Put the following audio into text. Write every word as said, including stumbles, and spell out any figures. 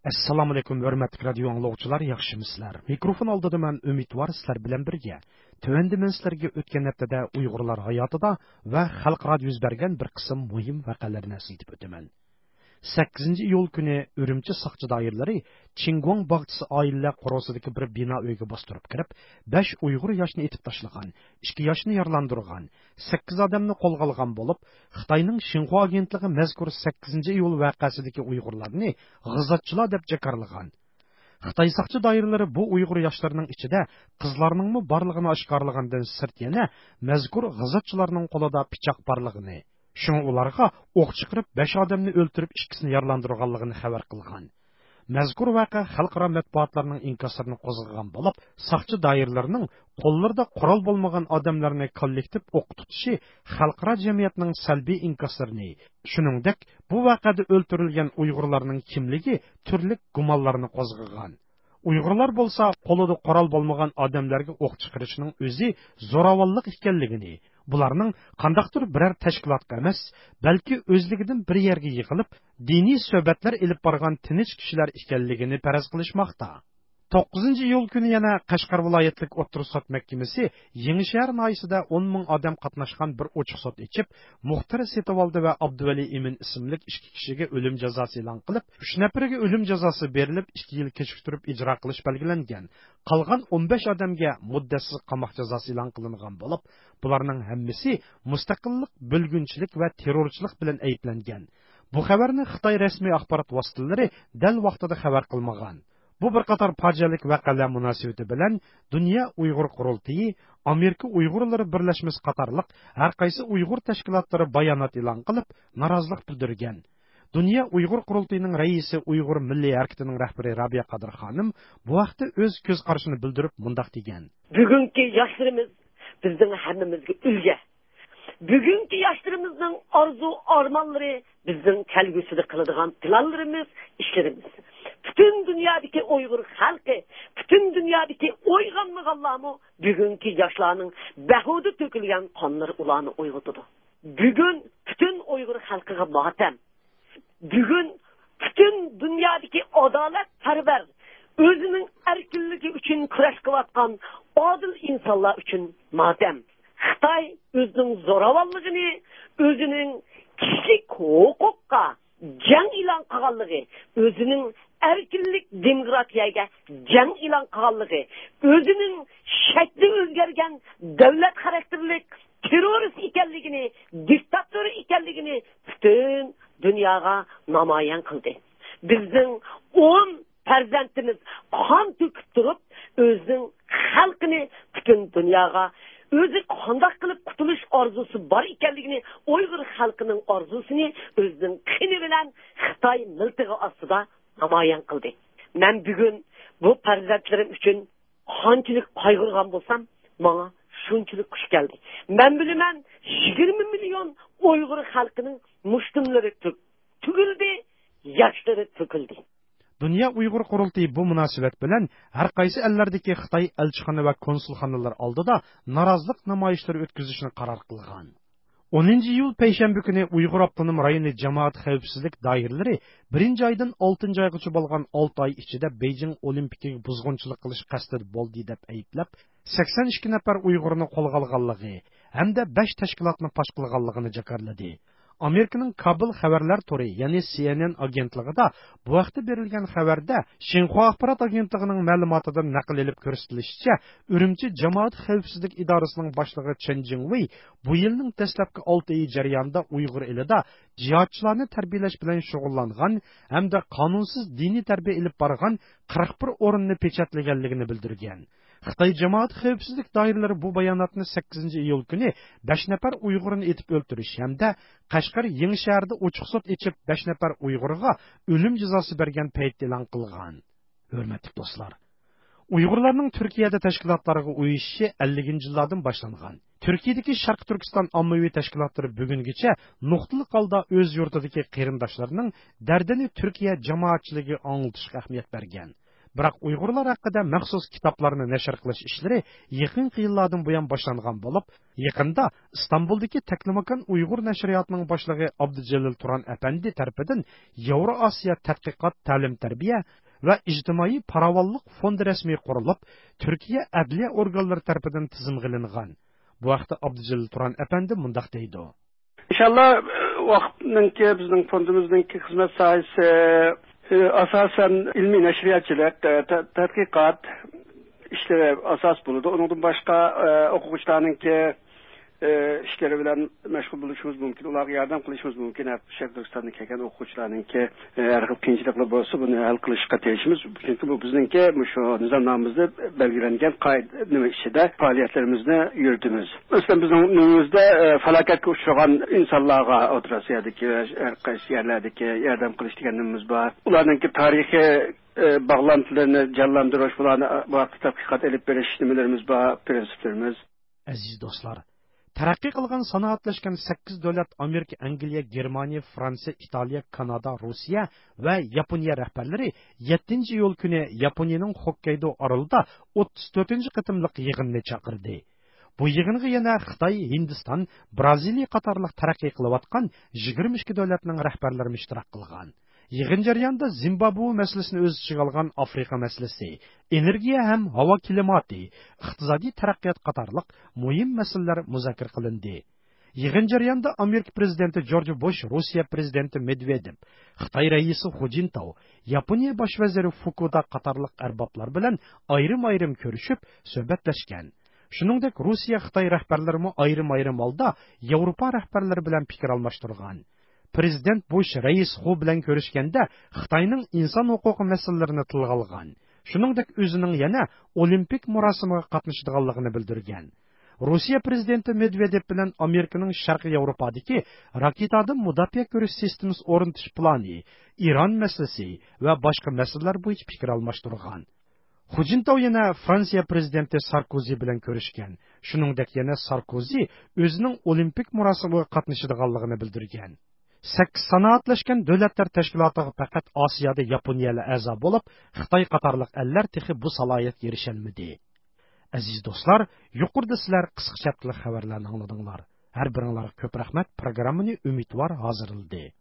Assalomu alaykum, hurmatli radio anglovchilar, yaxshimisizlar? Mikrofon oldida men Umidvor sizlar bilan birga. Tövəndə men sizlarga o'tgan haftada Uyg'urlar hayotida va xalqaro yuz bergan bir qism muhim voqealarni eslatib o'taman. sakkizinchi iyul kuni Urumchi soqchi doiralari Chingguang bog'chisi oilalar qorosidagi bir bino uyga bostirib kirib, besh Uyg'ur yoshni etib tashlagan, ikki yoshni yaralandırgan, sakkiz odamni qo'lga olgan bo'lib, Xitoyning Xinhua agentligi mazkur sakkizinchi iyul voqeasidagi Uyg'urlarni g'izotchilar deb jakarlagan. Xitoy soqchi doiralari bu Uyg'ur yoshlarining ichida qizlarning mu borligini oshkorlagandan sirt yana mazkur g'izotchilarning qo'lida pichoq borligini, shunga ularga o'q chiqarib besh odamni o'ldirib ikkisini yaralandırganligini xabar qilgan. Mazkur voqea xalqaro matbuotlarning inkaslarini qo'zg'agan bo'lib, soqchi doiralarining qo'llarida qurol bo'lmagan odamlarni kollektiv o'q tutishi xalqaro jamiyatning salbiy inkaslarini, shuningdek bu voqeada o'ldirilgan Uyg'urlarning kimligi turli gumonlarni qo'zg'agan. Uyg'urlar bo'lsa qo'lida qurol bo'lmagan odamlarga o'q chiqarishning o'zi zo'ravonlik ekanligini, bularning qandaqdir biror tashkilotga emas, balki o'zligidan bir yerga yig'ilib, diniy suhbatlar ilib borgan tinch kishilar ekanligini faraz qilishmoqda. to'qqizinchi iyul kuni yana Qashqar viloyatlik o'ttir sud mahkamasi Yengishar noyisida o'n ming odam qatnashgan bir ochiq sud ichib, Muxtar Setovaldi va Abduvali Emin ismli ikki kishiga o'lim jazosi e'lon qilib, uch nafariga o'lim jazosi berilib, ikki yil kechiktirib ijro qilish belgilangan. Qolgan o'n besh odamga muddatsiz qamoq jazosi e'lon qilingan bo'lib, bularning hammasi mustaqillik, bo'lgunchilik va terrorchilik bilan ayblangan. Bu xabarni Xitoy rasmiy axborot vositalari dal vaqtida xabar qilmagan. Bu bir qator fojialik voqealar munosabati bilan Dunyo Uyg'ur qurultiyi, Amerika Uyg'urlari birlashmasi qatorliq har qaysi Uyg'ur tashkilotlari bayonot e'lon qilib, norozilik bildirgan. Dunyo Uyg'ur qurultiyining raisi Uyg'ur milliy harakatining rahbari Rabiya Qadir xonim bu vaqtda o'z ko'z qarashini bildirib mundaq degan. Bugungi yoshlarimiz bizning hammamizga ulgu. Bugungi yoshlarımızın arzu armanları bizning kelgusida qiladigan planlarimiz, ishlarimiz. Bütün dünyadaki Uygur halkı, bütün dünyadaki oyganmaganlarmı bugünkü yaşlarının behudu tökülgen kanları ulanı uygutadı. Bugün bütün Uygur halkıga matem. Bugün bütün dünyadaki adalet perver, özünün erkinliği için kuraş kıvatkan adil insanlar için matem. Xitay özünün zoravallığını, özünün kişilik hukukka can ilan kıgallığı, özünün erkinlik demokratiyaga jang e'lon qilganligi, o'zining shakli o'zgargan davlat xarakterlik terrorist ekanligini, diktator ekanligini butun dunyoga namoyon qildi. Bizning o'n farzandimiz qon to'kib turib, o'zining xalqini butun dunyoga o'zi qandoq qilib qutulish orzusi bor ekanligini, Uyg'ur xalqining orzusini o'zining qini bilan Xitoy miltig'i ostida namoyon qildi. Men bugun bu farzandlarim uchun qanchalik qayg'urgan bo'lsam, menga shunchalik xush keldi. Men bilaman yigirma million Uyg'ur xalqining mushtumlari tugildi, yoshlari to'kildi. Dunyo Uyg'ur qurultiyi bu munosabat bilan har qaysi ellardagi Xitoy elchixona va konsulxonalar oldida norozilik namoyishlari o'tkazishni qaror qilgan. o'ninchi iyul payshanba kuni Uyg'ur avtonom rayoni jamoat xavfsizlik doiralari birinchi oydan oltinchi oygacha bo'lgan olti oy ichida Beijing olimpiyaga buzg'unchilik qilish qasdi bo'ldi deb ayblab, sakson ikki nafar Uyg'urni qo'lga olganligi hamda besh tashkilotni fosh qilganligini jakarladi. Amerikaning Kabul xabarlar tori, ya'ni C N N agentligida bu vaqtda berilgan xabarda Xinhua axborot agentligining ma'lumotidan naql edilib ko'rsatilishicha, Urumchi jamoat xavfsizlik idorasining boshlig'i Chen Jingwei bu yilning dastlabki olti oyi jarayonida Uyg'ur elida jihadchilarni tarbiyalash bilan shug'ullangan hamda qonunsiz diniy tarbiya ilib borgan qirq bir o'rinni pechatlaganligini bildirgan. Xitoy jamoat xavfsizlik doiralari bu bayonotni sakkizinchi iyul kuni besh nafar Uyg'urni etib o'ldirish hamda Qashqar Yenisharda ochiq sud ichib besh nafar Uyg'urga o'lim jazosi bergan paytda e'lon qilgan. Hurmatli do'stlar, Uyg'urlarning Turkiyada tashkilotlarga uyushishi ellinchi yillardan boshlangan. Turkiyadagi Sharq Turkiston ommaviy tashkilotlari bugungacha nuqtali holda o'z yurtidagi qarindoshlarining dardini Turkiya jamoatchiligi anglitishga ahamiyat bergan. Biroq Uyg'urlar haqida maxsus kitoblarni nashr qilish ishlari yaqin yillardan buyon boshlangan bo'lib, yaqinda Istanbuldagi Taklimakan Uyg'ur nashriyotining boshlig'i Abdujalil Turan apandi tomonidan Yevroasiyo tadqiqot ta'lim-tarbiya va ijtimoiy farovonlik fondi rasmiy qurilib, Turkiya adliya organlari tomonidan tizimlangan. Bu vaqtda Abdujalil Turan apandi mundaq deydi. İnşallah vaqtninki bizning fondimizningki xizmat sohasi asasen ilmi neşriyatçılık, tadqiqat işleri asas buludu. Onun başka okuyucularınki işleri bilen meşgul buluşumuz mümkün. Onlara yardım kılışımız mümkün. Şarkı Türkistan'da keken okuyucularınki her kıl kıyınçılıkla bolsa bunu el kılışıka teşimiz. Çünkü bu bizninki şu nizamnamızda belgelengen kaydı işide faaliyetlerimizde yürüdüğümüz. Mesela bizim önümüzde felaket uçuran insanlara oturasıyadaki her kaysi yerlerdeki yardım kılış diyenimiz var. Onlarınki tarihi bağlantılarını canlandırış bulan bu tadqiqat elip beriş işlemlerimiz var, prensiplerimiz. Aziz dostlar, Taraqqiy qilgan sanoatlashgan sakkiz davlat Amerika, Angliya, Germaniya, Fransiya, Italiya, Kanada, Rossiya va Yaponiya rahbarlari yettinchi iyul kuni Yaponiyaning Hokkaydo orolida o'ttiz to'rtinchi qitimliq yig'inni chaqirdi. Bu yig'inga yana Xitoy, Hindiston, Braziliya qatorliq taraqqiy qilayotgan yigirma ikki davlatning rahbarlari ishtirok qilgan. Yig'in jarayonida Zimbabwe masalasini o'z ichiga olgan Afrika masalasi, energiya ham havo klimati, iqtisodiy taraqqiyot qatorliq muhim masalalar muzokara qilindi. Yig'in jarayonida Amerika prezidenti George Bush, Rossiya prezidenti Medvedev, Xitoy raisi Hu Jintao, Yaponiya bosh vaziri Fukuda qatorliq arboblar bilan ayrim-ayrim ko'rishib, suhbatlashgan. Shuningdek, Rossiya, Xitoy rahbarlari ayrim-ayrim holda Yevropa rahbarlari bilan fikr almashtirgan. Prezident Bush rais Hu bilan ko'rishganda Xitoyning inson huquqi masalalarini tilga olgan. Shuningdek, o'zining yana olimpik murosimiga qatnashadiganligini bildirgan. Rossiya prezidenti Medvedev bilan Amerikaning Sharqiy Yevropadagi raketadan mudofaa ko'rish sistemasi o'rnatish plani, Iran masalasi va boshqa masalalar bo'yicha fikr almashtirgan. Hu Jintao yana Fransiya prezidenti Sarkozy bilan ko'rishgan. Shuningdek, yana Sarkozy o'zining olimpik murosimiga qatnashadiganligini bildirgan. sakkiz sanoatlashgan davlatlar tashkilotiga faqat Osiyoda Yaponiyalar a'zo bo'lib, Xitoy qatorliq ellar texi bu salohiyatga erisholmadi. Aziz do'stlar, yuqorida sizlar qisqacha xabarlarni angladinglar. Har biringlarga ko'p rahmat. Programmani Umidvor hozirladi.